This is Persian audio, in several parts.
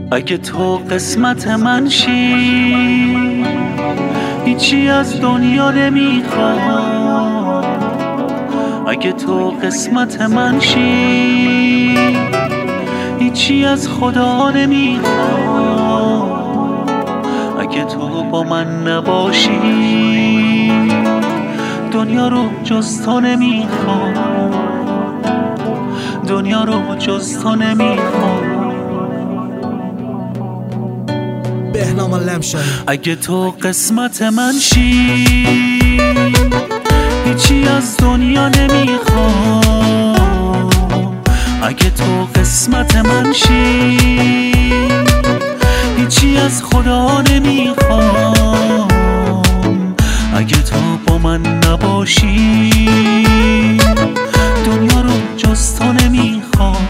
اگه تو قسمت من شی، هیچی از دنیا نمیخوام. اگه تو قسمت من شی، هیچی از خدا نمیخوام. اگه تو با من نباشی، دنیا رو جز تو نمیخوام. دنیا رو جز تو نمیخوام. بهنام لمشایی. اگه تو قسمت من شی، هیچی از دنیا نمیخوام. اگه تو قسمت من شی، هیچی از خدا نمیخوام. اگه تو با من نباشی، دنیا رو جز تو نمیخوام.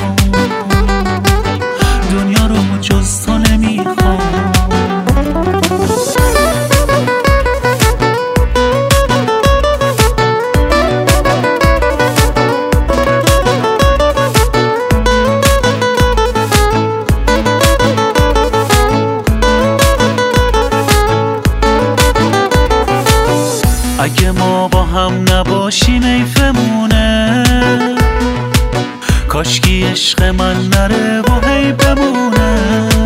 دنیا رو جز تو نمیخوام. اگه ما با هم نباشیم حیفمونه، کاشکی عشق من نره و هی بمونه.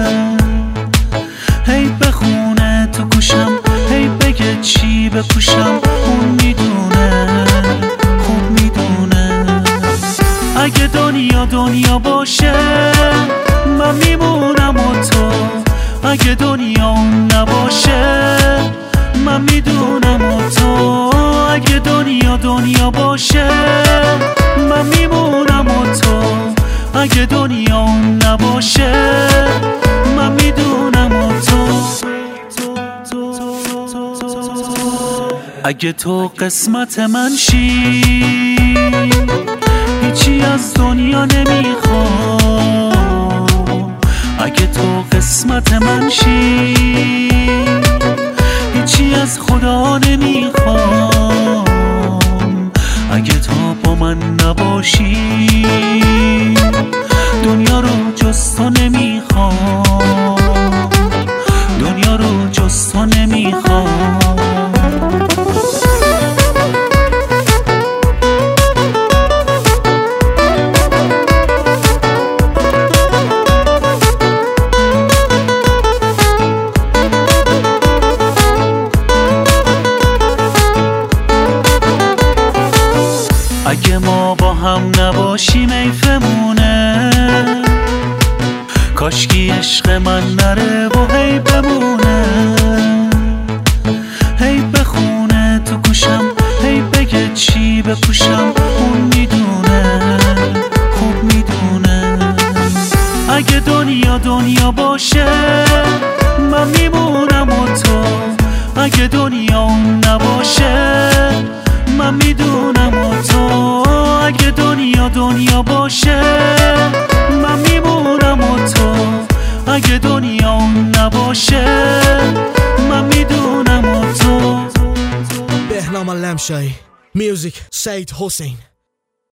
هی بخونه تو گوشم، هی بگه چی بپوشم. اون میدونه، خوب میدونه. اگه دنیا باشه من میمونم و تو. اگه دنیا اون نباشه من میدونم و تو. اگه دنیا باشه من میمونم و تو. اگه دنیا اون نباشه من میدونم و تو. اگه تو قسمت من شی، هیچی از دنیا نمیخوام. اگه تو قسمت من شی، هیچی از خدا نمیخوام. اگه تو با من نباشی، دنیا رو جز تو نمیخوام. دنیا رو جز تو نمیخوام. اگه ما با هم نباشیم حیفمونه، کاشکی عشق من نره و هی بمونه. هی بخونه تو گوشم، هی بگه چی بپوشم. اون میدونه، خوب میدونه. اگه دنیا باشه من میمونم و تو. اگه دنیا اون نباشه من میدونم و تو. اگه دنیا باشه من میمونم و تو. اگه دنیا اون نباشه من میدونم و تو. بهنام لمشایی. میوزیک سعید حسین.